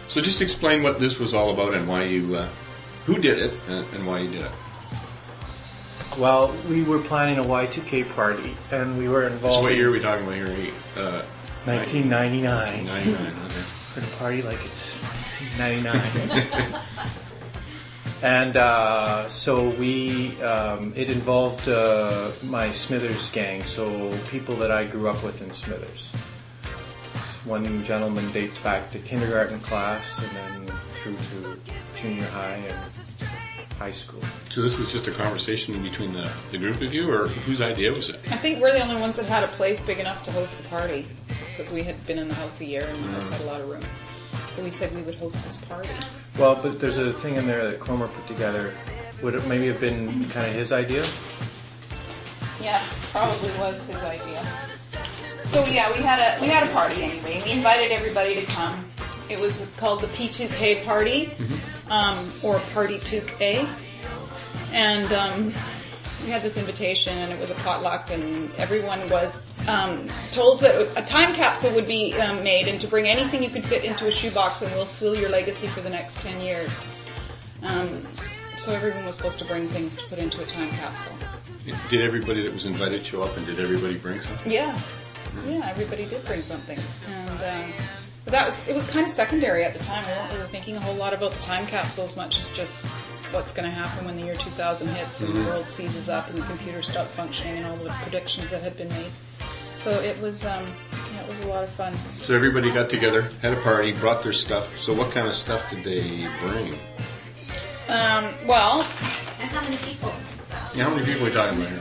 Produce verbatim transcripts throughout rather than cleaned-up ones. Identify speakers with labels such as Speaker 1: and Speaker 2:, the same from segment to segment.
Speaker 1: So just explain what this was all about and why you, uh, who did it and, and why you did it.
Speaker 2: Well, we were planning a Y two K party, and we were involved.
Speaker 1: So what year are we talking about here? Uh,
Speaker 2: nineteen ninety-nine.
Speaker 1: ninety-nine, okay.
Speaker 2: We're going to party like it's nineteen ninety-nine. And uh, so we, um, it involved uh, my Smithers gang, so people that I grew up with in Smithers. One gentleman dates back to kindergarten class and then through to junior high and high school.
Speaker 1: So this was just a conversation between the, the group of you, or whose idea was it?
Speaker 3: I think we're the only ones that had a place big enough to host the party, because we had been in the house a year and the house had a lot of room. So we said we would host this party. Well,
Speaker 2: but there's a thing in there that Cromer put together. Would it maybe have been kind of his idea?
Speaker 3: Yeah, probably was his idea. So yeah, we had a we had a party anyway. We invited everybody to come. It was called the P two K party, mm-hmm. um, or Party two K, and um, we had this invitation, and it was a potluck, and everyone was um, told that a time capsule would be um, made, and to bring anything you could fit into a shoebox, and we'll seal your legacy for the next ten years. Um, so everyone was supposed to bring things to put into a time capsule.
Speaker 1: Did everybody that was invited show up, and did everybody bring something?
Speaker 3: Yeah, mm-hmm. yeah, everybody did bring something, and uh, but that was it was kind of secondary at the time. We weren't really thinking a whole lot about the time capsule as much as just what's going to happen when the year two thousand hits and mm-hmm. the world seizes up and the computers stop functioning and all the predictions that had been made. So it was, um, yeah, it was a lot of fun.
Speaker 1: So everybody got together, had a party, brought their stuff. So what kind of stuff did they bring?
Speaker 3: Um, well,
Speaker 4: and how many people?
Speaker 1: Yeah, how many people are we talking about here?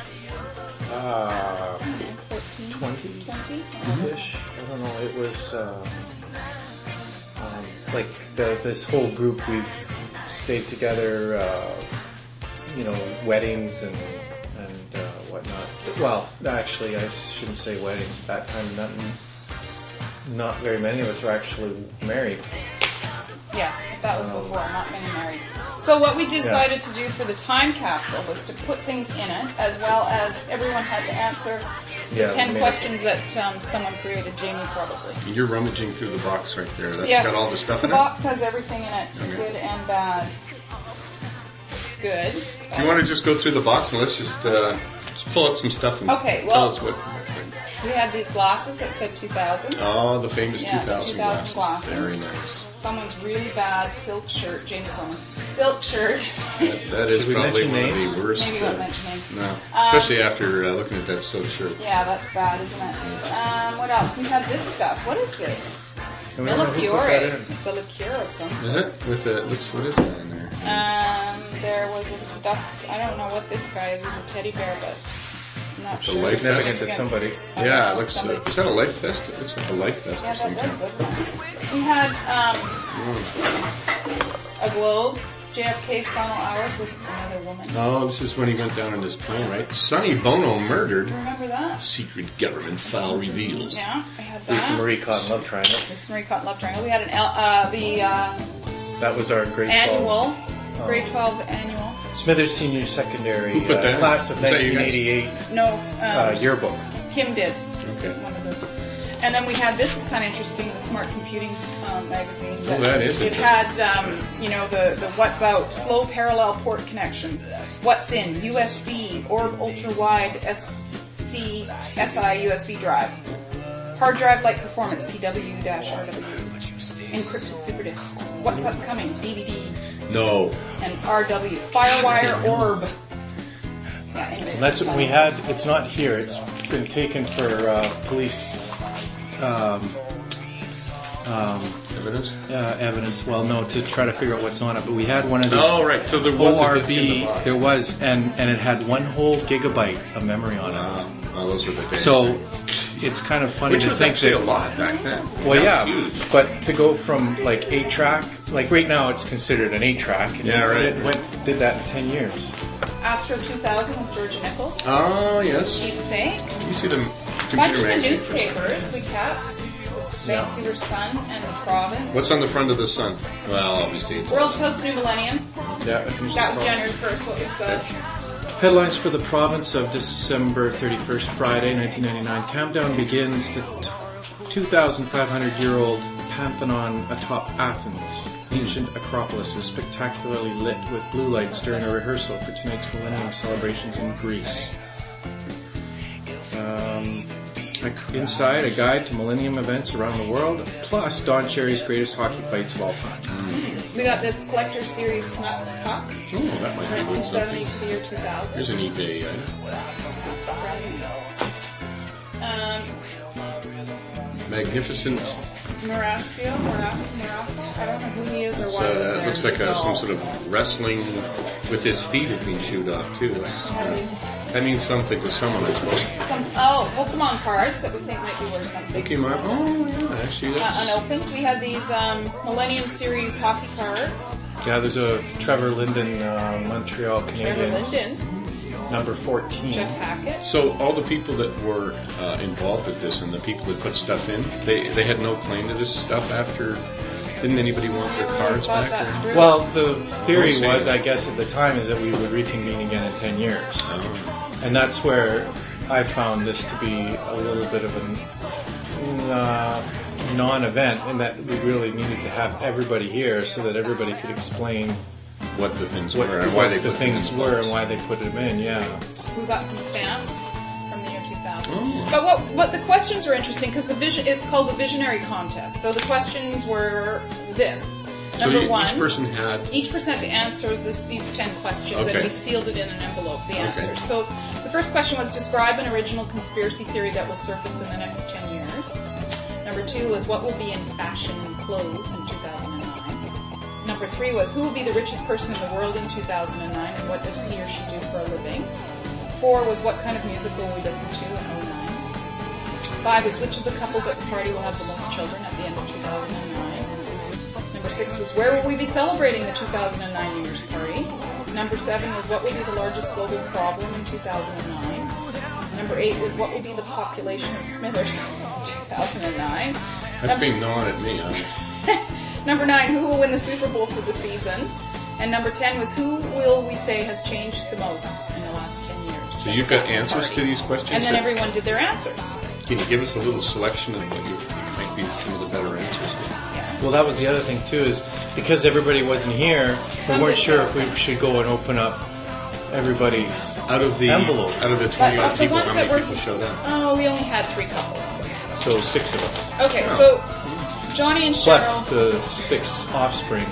Speaker 2: Uh,
Speaker 3: fourteen,
Speaker 2: twenty,
Speaker 3: twenty
Speaker 2: ish. I don't know. It was uh, um, like the, this whole group. We've stayed together. Uh, you know, weddings and and uh, whatnot. Well, actually, I shouldn't say weddings. At that time, not not very many of us were actually married.
Speaker 3: Yeah, that was before, not many married. So what we decided yeah. to do for the time capsule was to put things in it, as well as everyone had to answer the yeah, ten questions that um, someone created, Jamie probably.
Speaker 1: You're rummaging through the box right there. That's
Speaker 3: yes,
Speaker 1: got all the stuff
Speaker 3: the
Speaker 1: in it?
Speaker 3: The box has everything in it, okay. Good and bad. It's good.
Speaker 1: Do you want to just go through the box and let's just, uh, just pull out some stuff and
Speaker 3: okay, well,
Speaker 1: tell us what...
Speaker 3: We had these glasses that said two thousand.
Speaker 1: Oh, the famous
Speaker 3: yeah,
Speaker 1: two thousand,
Speaker 3: two thousand glasses.
Speaker 1: glasses. Very nice.
Speaker 3: Someone's really bad silk shirt, Jamie Coleman. Silk shirt.
Speaker 1: That, that is probably one
Speaker 2: names?
Speaker 1: of the worst.
Speaker 3: Maybe we won't mention names.
Speaker 1: No,
Speaker 3: um,
Speaker 1: especially after uh, looking at that silk shirt.
Speaker 3: Yeah, that's bad, isn't it? Um, what else? We had this stuff. What is this?
Speaker 2: We Fiore.
Speaker 3: It's a liqueur of some
Speaker 1: sort.
Speaker 3: Is
Speaker 1: it? With a, looks, what is that in there?
Speaker 3: Um, there was a stuffed, I don't know what this guy is. He's a teddy bear, but I'm not
Speaker 1: it's
Speaker 3: sure.
Speaker 1: A life
Speaker 2: significant to somebody.
Speaker 1: Yeah, it looks, uh, is that a life vest? It looks like a life vest
Speaker 3: yeah,
Speaker 1: of some
Speaker 3: that
Speaker 1: kind.
Speaker 3: does, doesn't it? We had um, mm. a globe, J F K's final hours with another woman.
Speaker 1: Oh, this is when he went down in his plane, right? Sonny Bono murdered.
Speaker 3: You remember that?
Speaker 1: Secret government file reveals.
Speaker 3: Yeah, I had that.
Speaker 2: Lisa Marie Cotton Love Triangle.
Speaker 3: Lisa Marie Cotton Love Triangle. We had an L, uh, the uh,
Speaker 2: that was our grade
Speaker 3: annual,
Speaker 2: twelve.
Speaker 3: grade twelve annual.
Speaker 2: Smithers Senior Secondary
Speaker 1: Who put
Speaker 2: uh,
Speaker 1: that
Speaker 2: class of nineteen eighty-eight.
Speaker 3: No, um,
Speaker 2: uh, yearbook.
Speaker 3: Kim did.
Speaker 1: Okay.
Speaker 3: One of the, and then we had, this is kind of interesting, the Smart Computing um, magazine.
Speaker 1: Oh, that is
Speaker 3: It had, um, you know, the, the what's out, slow parallel port connections, what's in, U S B, Orb Ultra Wide S C S I U S B drive, hard drive like performance, C W R W, encrypted super disks, what's upcoming, D V D,
Speaker 1: no,
Speaker 3: and R W, Firewire Orb. Yeah, anyway,
Speaker 2: and that's what we had. It's not here. It's been taken for uh, police um, um,
Speaker 1: evidence.
Speaker 2: Uh, evidence. Well, no, to try to figure out what's on it. But we had one of these.
Speaker 1: Oh, right. So there was
Speaker 2: O R B. The there was, and and it had one whole gigabyte of memory on it.
Speaker 1: Wow. Oh, those were the days.
Speaker 2: So it's kind of funny
Speaker 1: Which
Speaker 2: to
Speaker 1: was
Speaker 2: think
Speaker 1: actually
Speaker 2: that
Speaker 1: a lot back then.
Speaker 2: Well,
Speaker 1: that
Speaker 2: yeah, but to go from like eight track, like right now it's considered an eight track. And
Speaker 1: yeah, right.
Speaker 2: It went did that in ten years.
Speaker 3: Astro two thousand with Georgia Nichols.
Speaker 1: Oh, yes.
Speaker 3: Keepsake.
Speaker 1: You see them.
Speaker 3: A bunch of the newspapers we kept. The Vancouver yeah. Sun and the Province.
Speaker 1: What's on the front of the Sun? Well, obviously it's...
Speaker 3: World Toast New Millennium.
Speaker 2: Yeah,
Speaker 3: that was January first. What was the...
Speaker 2: Headlines for the Province of December thirty-first, Friday, nineteen ninety-nine. Countdown begins. The two thousand five hundred year old Pantheon atop Athens. Ancient Acropolis is spectacularly lit with blue lights during a rehearsal for tonight's Millennium celebrations in Greece. Um, inside, a guide to Millennium events around the world, plus Don Cherry's greatest hockey fights of all time.
Speaker 3: We got this collector series Canucks Puck.
Speaker 1: Oh, that might be
Speaker 3: nineteen
Speaker 1: worth
Speaker 3: seventy
Speaker 1: something.
Speaker 3: to the year two thousand.
Speaker 1: Here's an eBay item.
Speaker 3: Um,
Speaker 1: Magnificent.
Speaker 3: Mauricio, Mara- Mara- I don't know who he is or
Speaker 1: It's,
Speaker 3: why he was
Speaker 1: uh,
Speaker 3: there.
Speaker 1: it looks like a, some sort of wrestling with his feet have been chewed off too. Uh, that means something to someone, I suppose.
Speaker 3: Some, oh, Pokemon cards that we think might be worth something.
Speaker 1: Pokemon. Oh yeah, actually
Speaker 3: Uh,
Speaker 1: that's.
Speaker 3: unopened. We had these um, Millennium Series hockey cards.
Speaker 2: Yeah, there's a Trevor Linden, uh, Montreal
Speaker 3: Trevor
Speaker 2: Canadiens,
Speaker 3: Linden,
Speaker 2: number fourteen.
Speaker 3: Jeff Hackett.
Speaker 1: So all the people that were uh, involved with this and the people that put stuff in, they they had no claim to this stuff after. Didn't anybody want their
Speaker 3: Never
Speaker 1: cards
Speaker 3: thought
Speaker 1: back?
Speaker 3: that
Speaker 1: Or?
Speaker 3: through.
Speaker 2: Well, the theory
Speaker 1: We'll see.
Speaker 2: was, I guess, at the time, is that we would reconvene again in ten years.
Speaker 1: Oh.
Speaker 2: And that's where I found this to be a little bit of a uh, non-event, in that we really needed to have everybody here so that everybody could explain
Speaker 1: What the things
Speaker 2: what,
Speaker 1: were and why
Speaker 2: what
Speaker 1: they
Speaker 2: the
Speaker 1: put
Speaker 2: things
Speaker 1: them in.
Speaker 2: were and why they put them in, yeah.
Speaker 3: We got some stamps from the year two thousand.
Speaker 1: Oh.
Speaker 3: But what, what the questions are interesting because the vision it's called the Visionary Contest. So the questions were this.
Speaker 1: So
Speaker 3: Number
Speaker 1: you,
Speaker 3: one,
Speaker 1: each person had.
Speaker 3: each person had to answer this, these ten questions,
Speaker 1: Okay.
Speaker 3: and we sealed it in an envelope, the
Speaker 1: Okay.
Speaker 3: answers. So the first question was, describe an original conspiracy theory that will surface in the next ten years. Number two was, what will be in fashion and clothes in two thousand nine. Number three was, who will be the richest person in the world in two thousand nine, and what does he or she do for a living? Four was, what kind of music will we listen to in oh nine. Five was, which of the couples at the party will have the most children at the end of two thousand nine. Number six was, where will we be celebrating the two thousand nine New Year's party? Number seven was, what will be the largest global problem in two thousand nine? Number eight was, what will be the population of Smithers in two thousand nine?
Speaker 1: That's being gnawed at me. Huh?
Speaker 3: Number nine, who will win the Super Bowl for the season? And number ten was, who will we say has changed the most in the last ten years?
Speaker 1: So you've got answers to these questions?
Speaker 3: And then
Speaker 1: that-
Speaker 3: everyone did their answers.
Speaker 1: Can you give us a little selection of what you think might be some of the better answers?
Speaker 3: Yeah.
Speaker 2: Well, that was the other thing, too, is because everybody wasn't here, we
Speaker 3: Some
Speaker 2: weren't
Speaker 3: did
Speaker 2: sure
Speaker 3: go.
Speaker 2: if we should go and open up everybody's
Speaker 1: Out of the
Speaker 2: envelope.
Speaker 1: out of the
Speaker 3: But
Speaker 1: twenty
Speaker 3: of
Speaker 1: odd
Speaker 3: the
Speaker 1: people,
Speaker 3: ones
Speaker 1: how
Speaker 3: that
Speaker 1: many
Speaker 3: were,
Speaker 1: people showed up?
Speaker 3: oh, we only had three couples.
Speaker 2: So six of us.
Speaker 3: Okay,
Speaker 1: Oh.
Speaker 3: so Johnny and
Speaker 2: Plus
Speaker 3: Cheryl.
Speaker 2: the six offspring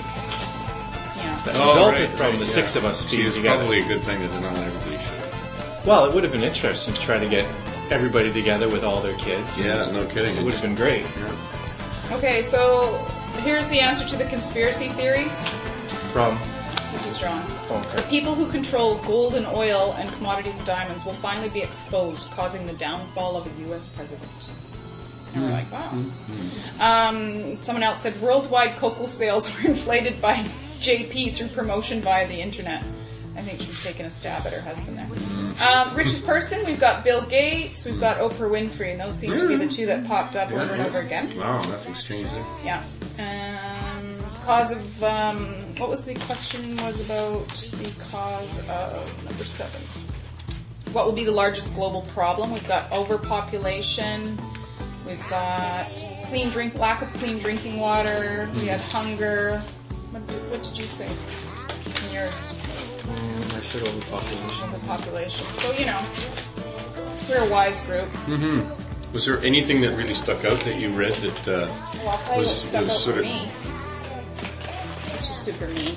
Speaker 3: Yeah.
Speaker 2: that
Speaker 1: Oh,
Speaker 2: resulted
Speaker 1: right,
Speaker 2: from
Speaker 1: right,
Speaker 2: the
Speaker 1: yeah.
Speaker 2: six of us
Speaker 1: See,
Speaker 2: being
Speaker 1: it's
Speaker 2: together.
Speaker 1: probably a good thing that not everybody showed.
Speaker 2: Well, it would have been interesting to try to get everybody together with all their kids.
Speaker 1: Yeah, no kidding.
Speaker 2: It would have been great.
Speaker 1: Yeah.
Speaker 3: Okay, so here's the answer to the conspiracy theory.
Speaker 2: From
Speaker 3: This is John.
Speaker 2: okay.
Speaker 3: The people who control gold and oil and commodities and diamonds will finally be exposed, causing the downfall of a U S president. And we're like, wow. Um, someone else said worldwide cocoa sales were inflated by J P through promotion via the internet. I think she's taking a stab at her husband there. Um, richest person, we've got Bill Gates, we've got Oprah Winfrey, and those seem to be the two that popped up over and over again.
Speaker 1: Wow, nothing's changed there.
Speaker 3: Yeah. Um, cause of, um, what was the question was about the cause of number seven? What will be the largest global problem? We've got overpopulation. We've got clean drink, lack of clean drinking water. We had hunger. What did, what did you say in yours?
Speaker 2: Mm, I said overpopulation.
Speaker 3: Overpopulation. So, you know, we're a wise group.
Speaker 1: Mm-hmm. Was there anything that really stuck out that you read that uh,
Speaker 3: Well, I'll tell you what
Speaker 1: was,
Speaker 3: stuck
Speaker 1: was
Speaker 3: out
Speaker 1: sort
Speaker 3: for
Speaker 1: of...
Speaker 3: me. This was super mean.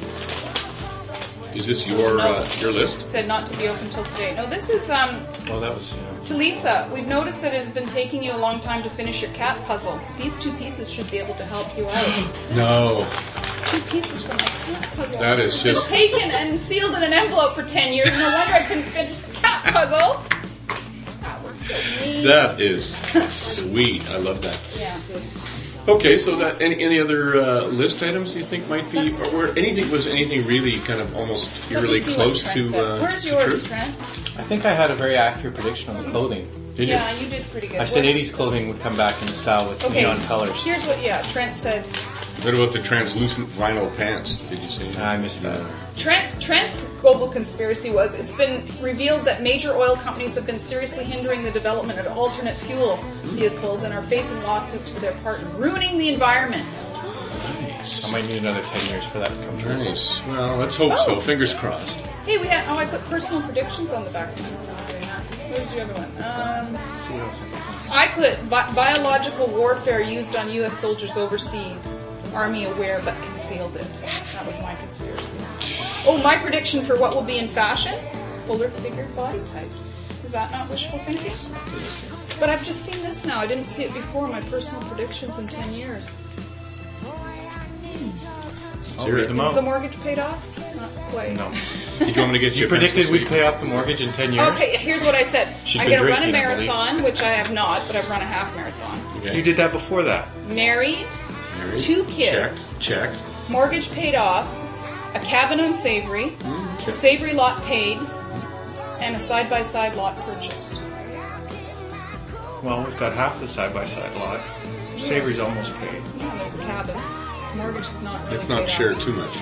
Speaker 1: Is this your
Speaker 3: No.
Speaker 1: uh, your list?
Speaker 3: It said not to be open till today. No, this is um
Speaker 2: Well, that was, yeah.
Speaker 3: to Lisa. We've noticed that it has been taking you a long time to finish your cat puzzle. These two pieces should be able to help you out.
Speaker 1: No.
Speaker 3: Two pieces from my cat puzzle.
Speaker 1: That is
Speaker 3: It's been
Speaker 1: just-
Speaker 3: taken and sealed in an envelope for ten years. No wonder I couldn't finish the cat puzzle. That was so mean.
Speaker 1: That is sweet. I love that.
Speaker 3: Yeah.
Speaker 1: Okay, so that any any other uh, list items you think might be,
Speaker 3: That's-
Speaker 1: or were anything was anything really kind of almost
Speaker 3: Let me
Speaker 1: eerily
Speaker 3: see what
Speaker 1: close
Speaker 3: Trent
Speaker 1: to?
Speaker 3: said.
Speaker 1: Uh,
Speaker 3: Where's
Speaker 1: to
Speaker 3: yours,
Speaker 1: truth?
Speaker 3: Trent?
Speaker 2: I think I had a very accurate prediction on the clothing.
Speaker 1: Did you?
Speaker 3: Yeah, you did pretty good.
Speaker 2: I said
Speaker 3: What-
Speaker 2: eighties clothing would come back in style with
Speaker 3: Okay,
Speaker 2: neon colors.
Speaker 3: here's what, yeah, Trent said,
Speaker 1: What about the translucent vinyl pants? Did you see that?
Speaker 2: I missed that.
Speaker 3: Trent, Trent's global conspiracy was it's been revealed that major oil companies have been seriously hindering the development of alternate fuel vehicles and are facing lawsuits for their part in ruining the environment.
Speaker 1: Nice.
Speaker 2: I might need another ten years for that to come true.
Speaker 1: Nice. Well, let's hope
Speaker 3: Oh.
Speaker 1: so. Fingers crossed.
Speaker 3: Hey, we had, oh, I put personal predictions on the back. Where's the other one? Um, I put bi- biological warfare used on U S soldiers overseas. Army aware but concealed it. That was my conspiracy. Oh, my prediction for what will be in fashion? Fuller figured body types. Is that not wishful thinking? But I've just seen this now. I didn't see it before. My personal predictions in ten years.
Speaker 2: I'll read them
Speaker 3: Is the
Speaker 2: out.
Speaker 3: mortgage paid off? Not quite.
Speaker 2: No.
Speaker 1: Did you want me to get you,
Speaker 2: You
Speaker 1: a pencil
Speaker 2: predicted
Speaker 1: so
Speaker 2: we'd
Speaker 1: you
Speaker 2: pay
Speaker 1: can-
Speaker 2: off the mortgage in ten years?
Speaker 3: Okay, here's what I said.
Speaker 2: She'd
Speaker 3: I'm
Speaker 2: been
Speaker 3: going to run a
Speaker 2: drinking, I believe.
Speaker 3: marathon, which I have not, but I've run a half marathon.
Speaker 1: Okay.
Speaker 2: You did that before that.
Speaker 3: Married,
Speaker 1: Married.
Speaker 3: two kids.
Speaker 1: Check. Check.
Speaker 3: mortgage paid off, a cabin on Savory, the Savory lot paid, and a side-by-side lot purchased.
Speaker 2: Well, we've got half the side-by-side lot. Savory's almost paid.
Speaker 3: Yeah, there's a cabin. Mortgage is not really
Speaker 1: Let's not
Speaker 3: paid
Speaker 1: share
Speaker 3: off.
Speaker 1: too much.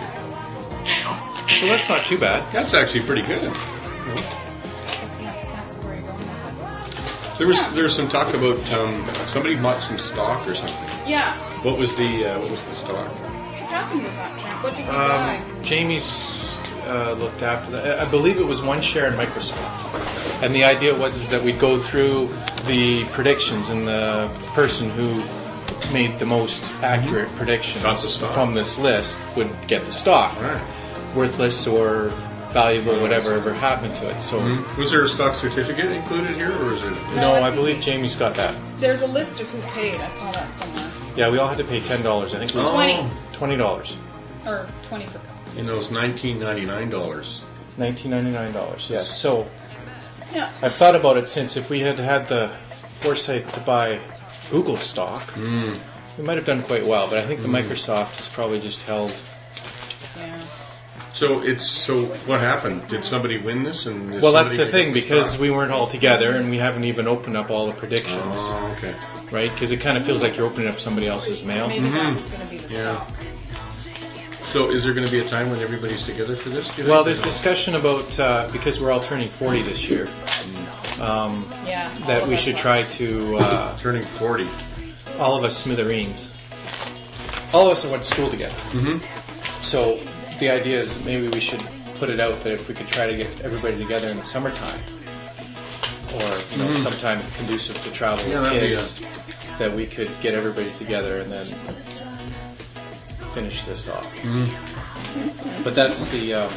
Speaker 2: So that's not too bad.
Speaker 1: That's actually pretty good.
Speaker 3: I guess you have a sense of where you're going with it.
Speaker 1: There was there was some talk about um, somebody bought some stock or something.
Speaker 3: Yeah.
Speaker 1: What was the uh, what was the stock?
Speaker 3: What happened with that, Trent? What did you buy?
Speaker 2: Um, Jamie's uh, looked after that. I believe it was one share in Microsoft. And the idea was is that we'd go through the predictions, and the person who made the most accurate predictions
Speaker 1: Got the stock.
Speaker 2: from this list would get the stock.
Speaker 1: All right.
Speaker 2: Worthless or valuable, whatever ever happened to it. So,
Speaker 1: Was there a stock certificate included here, or is it?
Speaker 2: no,
Speaker 3: No, I
Speaker 2: I
Speaker 3: think
Speaker 2: believe
Speaker 3: we-
Speaker 2: Jamie's got that.
Speaker 3: There's a list of who paid. I saw that somewhere.
Speaker 2: Yeah, we all had to pay ten dollars. I think it was
Speaker 1: Oh.
Speaker 3: twenty.
Speaker 2: twenty dollars.
Speaker 3: Or twenty for couple.
Speaker 1: You know, it's nineteen ninety nine dollars.
Speaker 2: nineteen ninety-nine dollars, yes. So,
Speaker 3: Yeah.
Speaker 2: I've thought about it since. If we had had the foresight to buy Google stock, we might have done quite well. But I think the Microsoft has probably just held.
Speaker 3: Yeah.
Speaker 1: So it's so. What happened? Did somebody win this? And is
Speaker 2: Well, that's
Speaker 1: somebody
Speaker 2: the thing,
Speaker 1: get
Speaker 2: because
Speaker 1: stock?
Speaker 2: we weren't all together, and we haven't even opened up all the predictions,
Speaker 1: Oh, okay.
Speaker 2: right? Because it kind of feels like you're opening up somebody else's mail.
Speaker 3: Maybe that was going to be the
Speaker 1: Yeah.
Speaker 3: stock.
Speaker 1: So is there going to be a time when everybody's together for this? do you
Speaker 2: Well,
Speaker 1: think?
Speaker 2: there's discussion about, uh, because we're all turning forty this year,
Speaker 3: Yeah. all
Speaker 2: that
Speaker 3: of
Speaker 2: we
Speaker 3: us
Speaker 2: should
Speaker 3: are.
Speaker 2: try to, uh,
Speaker 1: turning forty.
Speaker 2: all of us smithereens, all of us that went to school together. Mm-hmm. So the idea is maybe we should put it out that if we could try to get everybody together in the summertime, or you know, sometime conducive to travel
Speaker 1: Yeah,
Speaker 2: with
Speaker 1: that'd be
Speaker 2: kids, that we could get everybody together and then finish this off. But that's the um,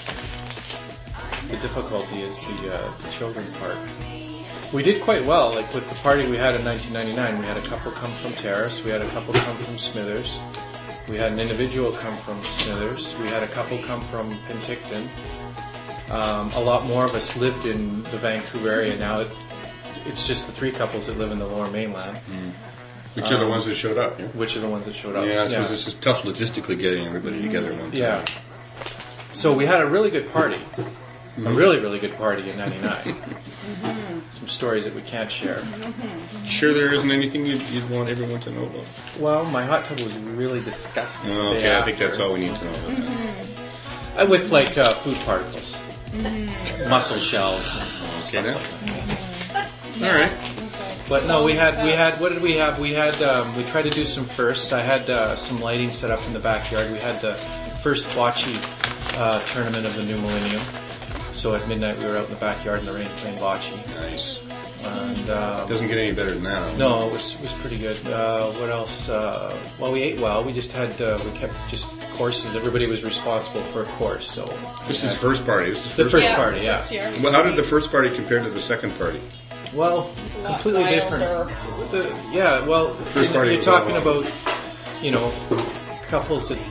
Speaker 2: the difficulty is the, uh, the children part. We did quite well, like with the party we had in nineteen ninety-nine. We had a couple come from Terrace, we had a couple come from Smithers, we had an individual come from Smithers, we had a couple come from Penticton. Um, a lot more of us lived in the Vancouver area now. It, it's just the three couples that live in the Lower Mainland,
Speaker 1: Which are the ones that showed up? Yeah.
Speaker 2: which are the ones that showed up.
Speaker 1: Yeah, I suppose it's just tough logistically getting everybody together once.
Speaker 2: Yeah. So we had a really good party. A really, really good party in ninety-nine. Some stories that we can't share.
Speaker 1: Sure, there isn't anything you'd, you'd want everyone to know about.
Speaker 2: Well, my hot tub was really disgusting.
Speaker 1: Oh,
Speaker 2: the day
Speaker 1: okay, I think
Speaker 2: after.
Speaker 1: that's all we need to know about that.
Speaker 2: Uh, With like uh, food particles. Mussel shells.
Speaker 1: Okay, then. All right.
Speaker 2: But no, we had, we had, what did we have? We had, um, we tried to do some firsts. I had uh, some lighting set up in the backyard. We had the first bocce uh, tournament of the new millennium. So at midnight we were out in the backyard in the rain playing bocce.
Speaker 1: Nice.
Speaker 2: And um,
Speaker 1: Doesn't get any better than that.
Speaker 2: no, it was, it was pretty good. Uh, what else? Uh, well, we ate well. We just had, uh, we kept just courses. Everybody was responsible for a course. So
Speaker 1: This is first party. This is
Speaker 2: The
Speaker 1: first
Speaker 2: first
Speaker 3: Yeah,
Speaker 2: party, yeah.
Speaker 3: this year.
Speaker 1: Well, how did the first party compare to the second party?
Speaker 2: Well,
Speaker 3: It's a lot
Speaker 2: completely different.
Speaker 3: wilder.
Speaker 2: The, yeah, well,
Speaker 1: First party
Speaker 2: you're
Speaker 1: was
Speaker 2: talking
Speaker 1: all
Speaker 2: about, you know, couples that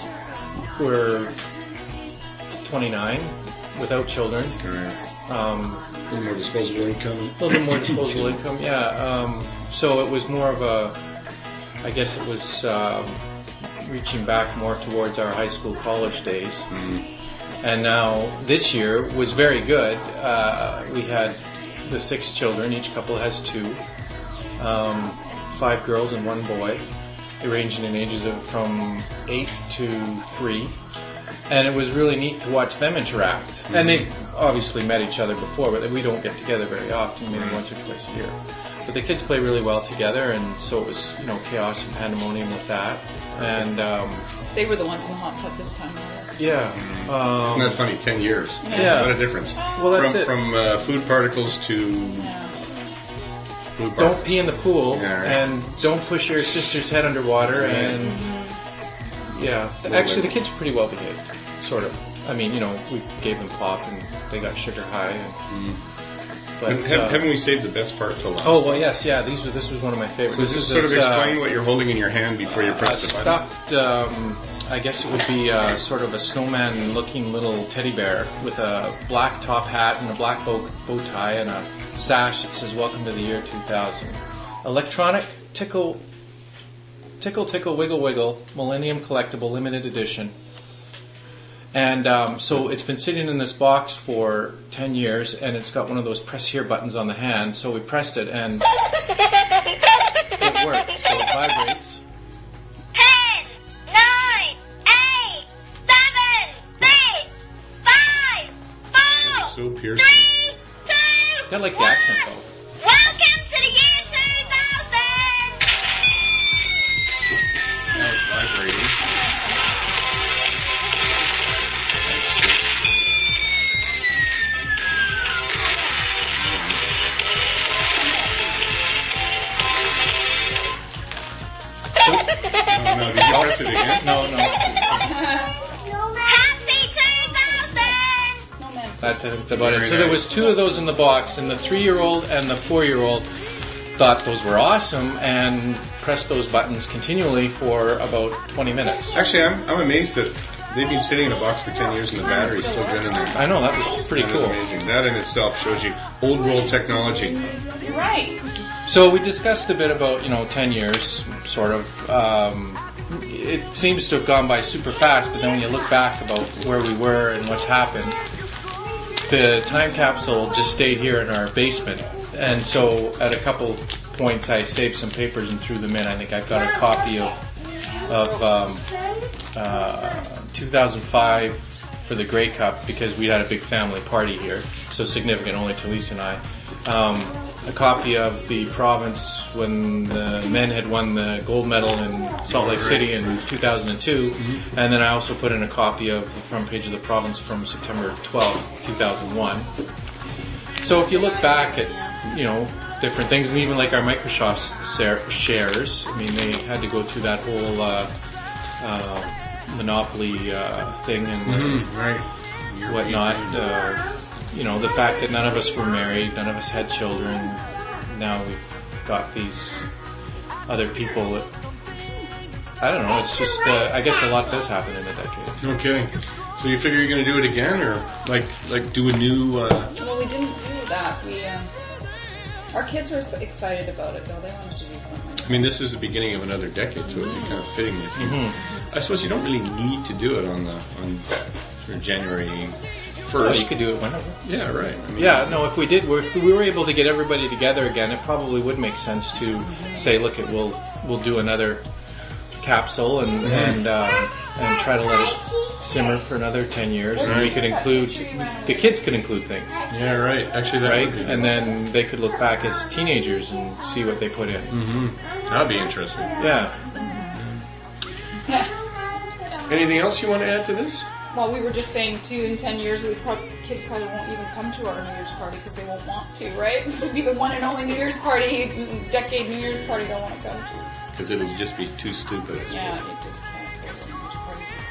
Speaker 2: were twenty-nine without children, um,
Speaker 1: A little more disposable income.
Speaker 2: a little bit more disposable income. Yeah, um, so it was more of a, I guess it was um, reaching back more towards our high school, college days. And now this year was very good. Uh, we had the six children. Each couple has two. Um, five girls and one boy. ranging in ages of from eight to three. And it was really neat to watch them interact. Mm-hmm. And they obviously met each other before, but we don't get together very often, maybe once or twice a year. But the kids play really well together, and so it was, you know, chaos and pandemonium with that. And um,
Speaker 3: they were the ones in the hot tub this time.
Speaker 2: Yeah. Um,
Speaker 1: Isn't that funny? Ten years.
Speaker 2: Yeah.
Speaker 1: What a difference.
Speaker 2: Well, that's
Speaker 1: from
Speaker 2: it.
Speaker 1: from uh, food particles to
Speaker 3: Yeah.
Speaker 2: Don't
Speaker 1: food particles.
Speaker 2: pee in the pool,
Speaker 1: Yeah, right.
Speaker 2: and don't push your sister's head underwater,
Speaker 1: Right.
Speaker 2: and yeah. Actually, the kids are pretty well behaved, sort of. I mean, you know, we gave them pop, and they got sugar high. And, but
Speaker 1: And have,
Speaker 2: uh,
Speaker 1: haven't we saved the best part till last?
Speaker 2: oh well, yes, yeah. These were this was one of my favorites.
Speaker 1: So
Speaker 2: This
Speaker 1: just
Speaker 2: is
Speaker 1: sort of
Speaker 2: this, uh,
Speaker 1: explain what you're holding in your hand before you
Speaker 2: a
Speaker 1: press the button.
Speaker 2: stuffed. Um, I guess it would be uh, sort of a snowman-looking little teddy bear with a black top hat and a black bow, bow tie and a sash that says "Welcome to the year two thousand." Electronic tickle, tickle, tickle, wiggle, wiggle, Millennium Collectible Limited Edition. And um, so it's been sitting in this box for ten years, and it's got one of those press here buttons on the hand. So we pressed it, and it worked. So it vibrates.
Speaker 4: Ten, nine, eight, seven, six, five, four,
Speaker 1: So piercing.
Speaker 4: three, two,
Speaker 2: Got like the accent though.
Speaker 4: welcome to the year two thousand!
Speaker 1: Now it's vibrating. That's just... Oh no, did you press it again?
Speaker 2: No, no.
Speaker 4: Happy two thousand!
Speaker 3: Snowman.
Speaker 2: That, that's about it.
Speaker 1: Very
Speaker 2: So there
Speaker 1: nice.
Speaker 2: was two of those in the box, and the three-year-old and the four-year-old thought those were awesome and pressed those buttons continually for about twenty minutes.
Speaker 1: Actually, I'm, I'm amazed that they've been sitting in a box for ten years and the battery's still good in there.
Speaker 2: I know, that was pretty
Speaker 1: That is
Speaker 2: cool.
Speaker 1: amazing. That in itself shows you old world technology.
Speaker 3: You're right.
Speaker 2: So we discussed a bit about, you know, ten years, sort of. Um, it seems to have gone by super fast, but then when you look back about where we were and what's happened, the time capsule just stayed here in our basement. And so at a couple points I saved some papers and threw them in. I think I've got a copy of, of um, uh, two thousand five for the Grey Cup, because we had a big family party here, so significant only to Lisa and I. Um, a copy of the province when the men had won the gold medal in Salt Lake City in two thousand two, and then I also put in a copy of the front page of the province from September twelfth, two thousand one. So if you look back at, you know, different things, and even like our Microsoft sa- shares, I mean, they had to go through that whole uh, uh, monopoly uh, thing and
Speaker 1: Right.
Speaker 2: whatnot. Uh, you know, the fact that none of us were married, none of us had children. Now we've got these other people that, I don't know, it's just, uh, I guess a lot does happen in a decade.
Speaker 1: Okay. So you figure you're going to do it again, or like like do a new? Uh,
Speaker 3: Well, we didn't do that. We, um, our kids were so excited about it, though. They wanted to do something.
Speaker 1: I mean, this is the beginning of another decade, so it'd be kind of fitting if you. I suppose you don't really need to do it on the on for January
Speaker 2: Well,
Speaker 1: first.
Speaker 2: you could do it whenever.
Speaker 1: Yeah, right. I mean,
Speaker 2: Yeah, no, if we did, if we were able to get everybody together again, it probably would make sense to say, look, it we'll we'll do another capsule and and um, and try to let it simmer for another ten years, and we could include the kids could include things,
Speaker 1: Yeah, right. Actually, that
Speaker 2: right,
Speaker 1: would be
Speaker 2: and then they could look back as teenagers and see what they put in.
Speaker 1: that'd be interesting.
Speaker 2: Yeah.
Speaker 3: Yeah.
Speaker 1: Anything else you want to add to this?
Speaker 3: Well, we were just saying, too, in ten years, we prob- kids probably won't even come to our New Year's party because they won't want to, right? This would be the one and only New Year's party, decade New Year's party they'll want to come to.
Speaker 1: Because it'll just be too stupid.
Speaker 3: Yeah, it just can't go to a New Year's party.